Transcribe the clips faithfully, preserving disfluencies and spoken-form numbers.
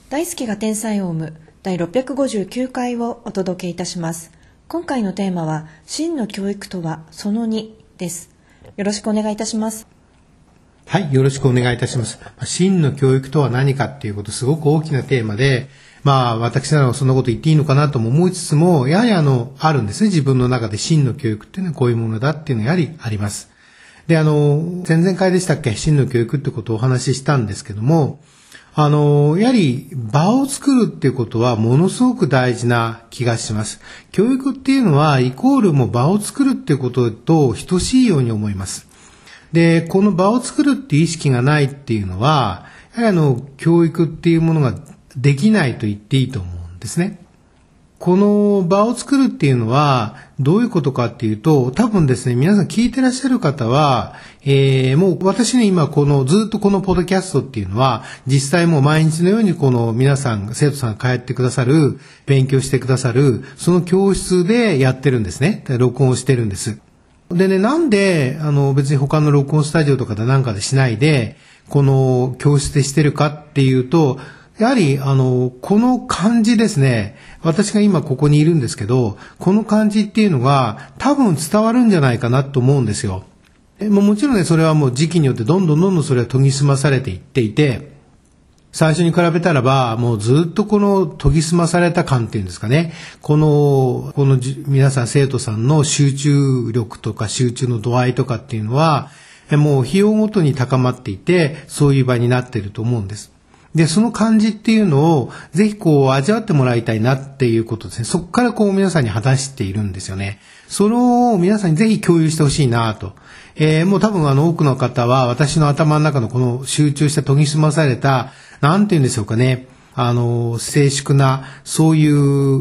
大好きが天才オウムだいろっぴゃくごじゅうきゅうかいをお届けいたします。今回のテーマは真の教育とはそのにです。よろしくお願いいたします。 はい、よろしくお願いいたします。真の教育とは何かっていうこと、すごく大きなテーマで、まあ私ならそんなこと言っていいのかなとも思いつつも、やはりあの、あるんですね。自分の中で真の教育っていうのはこういうものだっていうのがやはりあります。で、あの、前々回でしたっけ、真の教育ってことをお話ししたんですけども、あの、やはり場を作るっていうことはものすごく大事な気がします。教育っていうのはイコールも場を作るっていうことと等しいように思います。で、この場を作るっていう意識がないっていうのは、やはりあの、教育っていうものができないと言っていいと思うんですね。この場を作るっていうのはどういうことかっていうと、多分ですね、皆さん聞いてらっしゃる方は、えー、もう私ね、今このずっとこのポッドキャストっていうのは、実際もう毎日のようにこの皆さん、生徒さんが帰ってくださる、勉強してくださる、その教室でやってるんですね。録音をしてるんです。でね、なんで、あの別に他の録音スタジオとかでなんかでしないで、この教室でしてるかっていうと、やはり、あの、この感じですね。私が今ここにいるんですけど、この感じっていうのが多分伝わるんじゃないかなと思うんですよ。も, もちろんね、それはもう時期によってどんどんどんどんそれは研ぎ澄まされていっていて、最初に比べたらば、もうずっとこの研ぎ澄まされた感っていうんですかね。この、この皆さん生徒さんの集中力とか集中の度合いとかっていうのは、もう日をごとに高まっていて、そういう場になっていると思うんです。で、その感じっていうのをぜひこう味わってもらいたいなっていうことですね。そこからこう皆さんに話しているんですよね。それを皆さんにぜひ共有してほしいなと。えー、もう多分あの多くの方は私の頭の中のこの集中した研ぎ澄まされた、なんていうんでしょうかね。あの、静粛な、そういう、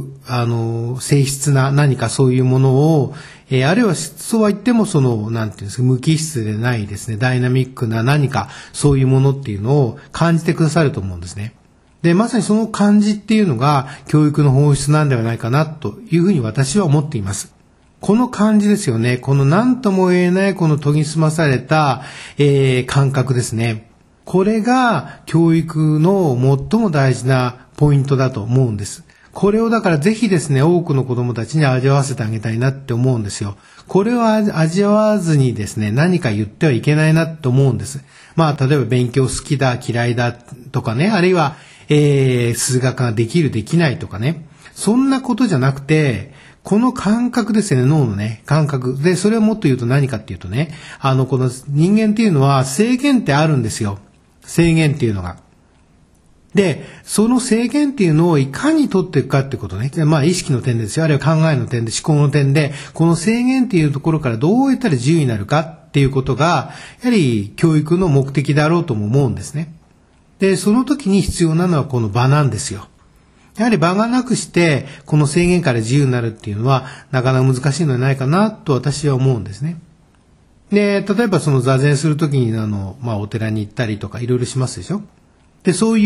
あの、静質な何かそういうものを、えー、あるいはそうは言ってもその、なんていうんですか、無機質でないですね、ダイナミックな何かそういうものっていうのを感じてくださると思うんですね。で、まさにその感じっていうのが教育の本質なんではないかなというふうに私は思っています。この感じですよね。この何とも言えないこの研ぎ澄まされた、えー、感覚ですね。これが教育の最も大事なポイントだと思うんです。これをだからぜひですね、多くの子どもたちに味わわせてあげたいなって思うんですよ。これを味わわずにですね、何か言ってはいけないなと思うんです。まあ、例えば勉強好きだ、嫌いだとかね、あるいは、えー、数学ができる、できないとかね。そんなことじゃなくて、この感覚ですね、脳のね、感覚。で、それをもっと言うと何かっていうとね、あの、この人間っていうのは制限ってあるんですよ。制限っていうのが。で、その制限っていうのをいかに取っていくかってことね。まあ意識の点ですよ。あるいは考えの点で、思考の点で、この制限っていうところからどうやったら自由になるかっていうことが、やはり教育の目的であろうとも思うんですね。で、その時に必要なのはこの場なんですよ。やはり場がなくして、この制限から自由になるっていうのは、なかなか難しいのではないかなと私は思うんですね。で、例えばその座禅するときにあの、まあお寺に行ったりとかいろいろしますでしょ。で、そういう、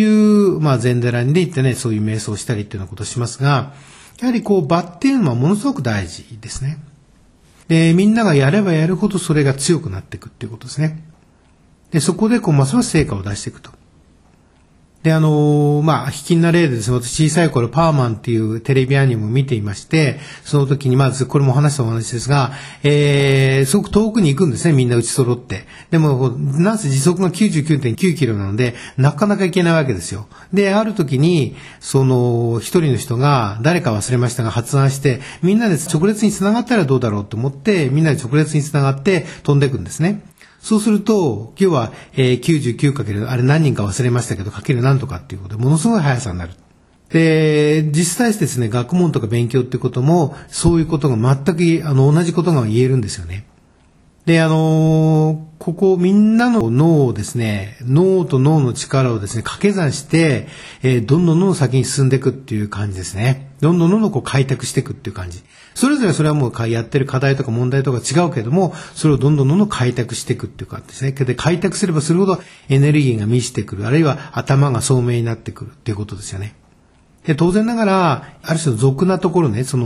まあ禅寺に行ってね、そういう瞑想したりっていうようなことをしますが、やはりこう場っていうのはものすごく大事ですね。で、みんながやればやるほどそれが強くなっていくっていうことですね。で、そこでこうますます成果を出していくと。で、あのー、まあ、卑近な例でですね、私小さい頃パーマンっていうテレビアニメを見ていまして、その時にまず、これも話したお話ですが、えー、すごく遠くに行くんですね、みんな打ち揃って。でも、なんせ時速が きゅうじゅうきゅうてんきゅう キロなので、なかなか行けないわけですよ。で、ある時に、その、一人の人が、誰か忘れましたが発案して、みんなで直列に繋がったらどうだろうと思って、みんなで直列に繋がって飛んでいくんですね。そうすると、今日は、えー、きゅうじゅうきゅうかける、あれ何人か忘れましたけど、かける何とかっていうことで、ものすごい速さになる。で、実際ですね、学問とか勉強ってことも、そういうことが全く、あの、同じことが言えるんですよね。で、あのー、ここみんなの脳をですね、脳と脳の力をですね、掛け算して、えー、どんどんどんどん先に進んでいくっていう感じですね。どんどんどんどんこう開拓していくっていう感じ。それぞれそれはもうやってる課題とか問題とか違うけれども、それをどんどんどんどん開拓していくっていう感じですね。で、開拓すればするほどエネルギーが満ちてくる、あるいは頭が聡明になってくるっていうことですよね。で、当然ながら、ある種の俗なところね、その、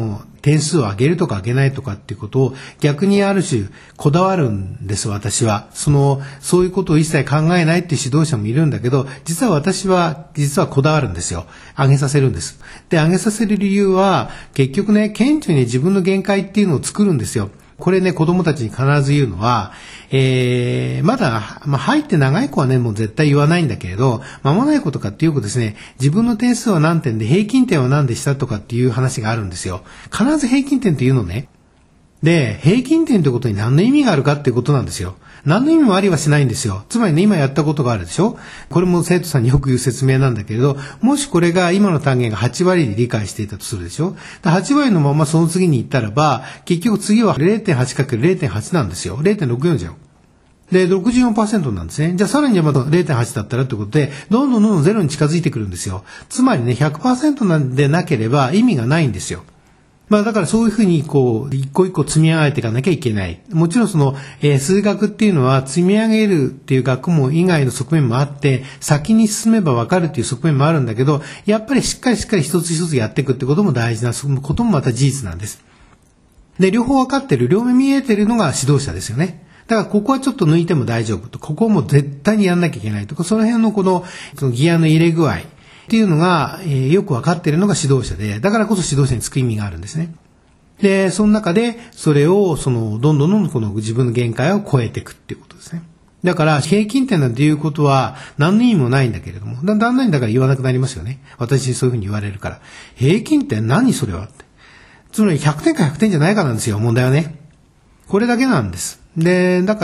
点数を上げるとか上げないとかっていうことを逆にある種こだわるんです、私は。その、そういうことを一切考えないっていう指導者もいるんだけど、実は私は、実はこだわるんですよ。上げさせるんです。で、上げさせる理由は、結局ね、顕著に自分の限界っていうのを作るんですよ。これね、子供たちに必ず言うのは、えー、まだ、まあ、入って長い子はね、もう絶対言わないんだけれど、間もない子とかっていう子ですね、自分の点数は何点で平均点は何でしたとかっていう話があるんですよ。必ず平均点っていうのね。で、平均点ってことに何の意味があるかっていうことなんですよ。何の意味もありはしないんですよ。つまりね、今やったことがあるでしょ。これも生徒さんによく言う説明なんだけれど、もしこれが今の単元がはち割で理解していたとするでしょ。はち割のままその次に行ったらば、結局次は れいてんはちかけるれいてんはち なんですよ。れいてんろくよん じゃん。で、ろくじゅうよんパーセント なんですね。じゃあさらにまた れいてんはち だったらってことで、どんどんどんどんゼロに近づいてくるんですよ。つまりね、ひゃくパーセント なんでなければ意味がないんですよ。まあだからそういうふうにこう、一個一個積み上げていかなきゃいけない。もちろんその、えー、数学っていうのは積み上げるっていう学問以外の側面もあって、先に進めばわかるっていう側面もあるんだけど、やっぱりしっかりしっかり一つ一つやっていくってことも大事なこともまた事実なんです。で、両方わかってる、両目見えてるのが指導者ですよね。だからここはちょっと抜いても大丈夫と、ここも絶対にやんなきゃいけないとか、その辺のこの、そのギアの入れ具合、っていうのが、えー、よくわかっているのが指導者で、だからこそ指導者につく意味があるんですね。で、その中で、それを、その、どんどんどんどんこの自分の限界を超えていくっていうことですね。だから、平均点なんていうことは、何の意味もないんだけれども、だんだんだんだから言わなくなりますよね。私にそういうふうに言われるから。平均点何それはって。つまりひゃくてんかひゃくてんじゃないかなんですよ、問題はね。これだけなんです。で、だから、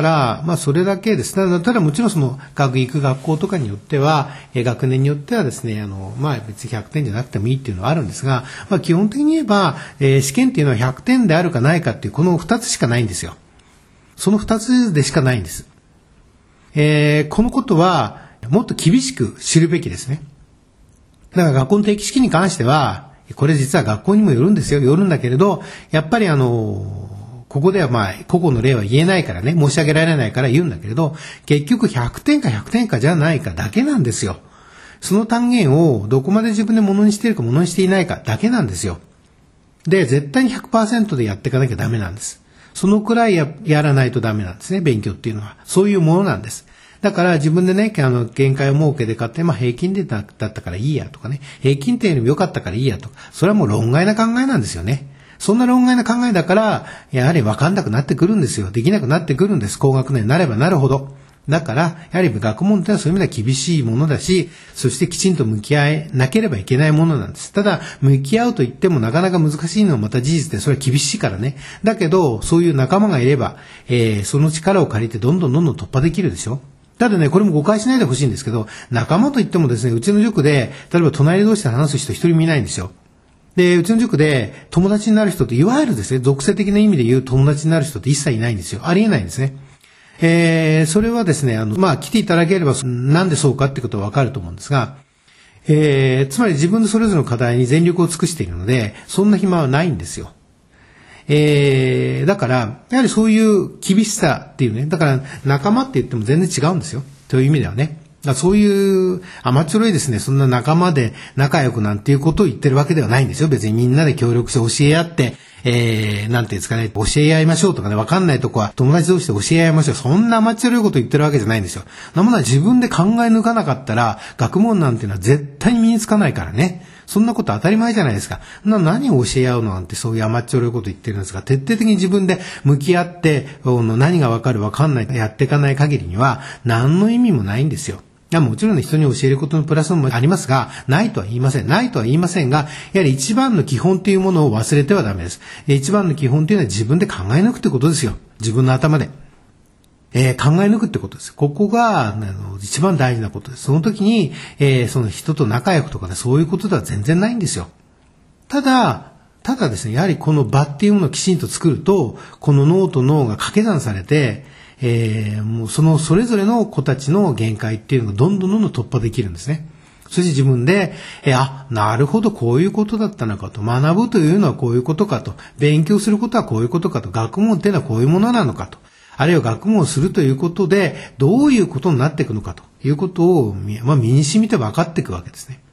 まあ、それだけです。ただ、ただもちろんその、学行く学校とかによっては、え学年によってはですね、あの、まあ、別にひゃくてんじゃなくてもいいっていうのはあるんですが、まあ、基本的に言えば、えー、試験っていうのはひゃくてんであるかないかっていう、このふたつしかないんですよ。そのふたつでしかないんです。えー、このことは、もっと厳しく知るべきですね。だから学校の定期試験に関しては、これ実は学校にもよるんですよ。よるんだけれど、やっぱりあの、ここではまあ、個々の例は言えないからね、申し上げられないから言うんだけれど、結局ひゃくてんかひゃくてんかじゃないかだけなんですよ。その単元をどこまで自分で物にしているか物にしていないかだけなんですよ。で、絶対に ひゃくパーセント でやっていかなきゃダメなんです。そのくらい や, やらないとダメなんですね、勉強っていうのは。そういうものなんです。だから自分でね、あの、限界を設けて買って、まあ平均点だったからいいやとかね、平均点よりも良かったからいいやとか、それはもう論外な考えなんですよね。そんな論外な考えだから、やはり分かんなくなってくるんですよ。できなくなってくるんです。高学年になればなるほど。だから、やはり学問ってのはそういう意味では厳しいものだし、そしてきちんと向き合えなければいけないものなんです。ただ、向き合うと言ってもなかなか難しいのはまた事実で、それは厳しいからね。だけど、そういう仲間がいれば、えー、その力を借りてどんどんどんどん突破できるでしょ。ただね、これも誤解しないでほしいんですけど、仲間と言ってもですね、うちの塾で、例えば隣同士で話す人一人もいないんですよ。で、うちの塾で友達になる人って、いわゆるですね、属性的な意味で言う友達になる人って一切いないんですよ。ありえないんですね。えー、それはですね、あの、まあ、来ていただければ、なんでそうかってことはわかると思うんですが、えー、つまり自分のそれぞれの課題に全力を尽くしているので、そんな暇はないんですよ。えー、だから、やはりそういう厳しさっていうね、だから仲間って言っても全然違うんですよ。という意味ではね。だそういう甘っちょろいですね、そんな仲間で仲良くなんていうことを言ってるわけではないんですよ。別にみんなで協力して教え合って、えー、なんていうんですかね、教え合いましょうとかね、わかんないとこは友達同士で教え合いましょう。そんな甘っちょろいこと言ってるわけじゃないんですよ。なものは自分で考え抜かなかったら、学問なんていうのは絶対に身につかないからね。そんなこと当たり前じゃないですか。な何を教え合うのなんてそういう甘っちょろいこと言ってるんですが、徹底的に自分で向き合って、何がわかるわかんないやっていかない限りには、何の意味もないんですよ。いやもちろん、ね、人に教えることのプラスもありますが、ないとは言いません。ないとは言いませんが、やはり一番の基本というものを忘れてはダメです。一番の基本というのは自分で考え抜くってことですよ。自分の頭で。えー、考え抜くってことです。ここが、あの、一番大事なことです。その時に、えー、その人と仲良くとかね、そういうことでは全然ないんですよ。ただ、ただですね、やはりこの場っていうものをきちんと作ると、この脳と脳が掛け算されて、えー、もうそのそれぞれの子たちの限界っていうのがどんどんどんどん突破できるんですね。そして自分で、えー、あ、なるほどこういうことだったのかと、学ぶというのはこういうことかと、勉強することはこういうことかと、学問っていうのはこういうものなのかと、あるいは学問をするということでどういうことになっていくのかということを、まあ、身に染みて分かっていくわけですね。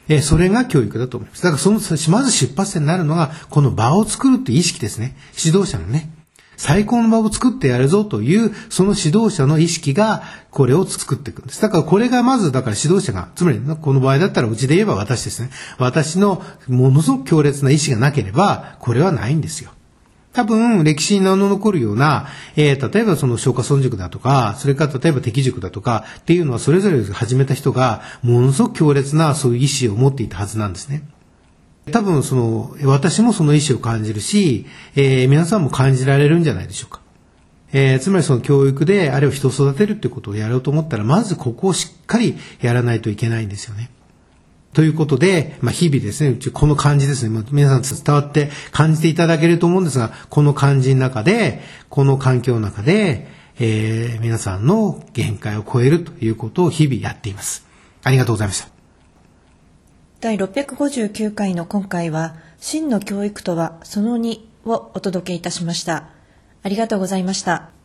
えー、それが教育だと思います。だからその、まず出発点になるのが、この場を作るっていう意識ですね。指導者のね。最高の場を作ってやるぞという、その指導者の意識が、これを作っていくんです。だからこれがまず、だから指導者が、つまり、この場合だったらうちで言えば私ですね。私のものすごく強烈な意志がなければ、これはないんですよ。多分、歴史に名の残るような、えー、例えばその松下村塾だとか、それから例えば敵塾だとかっていうのはそれぞれ始めた人が、ものすごく強烈なそういう意志を持っていたはずなんですね。多分その、私もその意志を感じるし、えー、皆さんも感じられるんじゃないでしょうか。えー、つまりその教育で、あるいは人を育てるっていうことをやろうと思ったら、まずここをしっかりやらないといけないんですよね。ということで、まあ、日々ですね、うちこの漢字ですね、皆さん伝わって感じていただけると思うんですが、この漢字の中で、この環境の中で、えー、皆さんの限界を超えるということを日々やっています。ありがとうございました。 だいろっぴゃくごじゅうきゅうかいの今回は、真の教育とはそのにをお届けいたしました。ありがとうございました。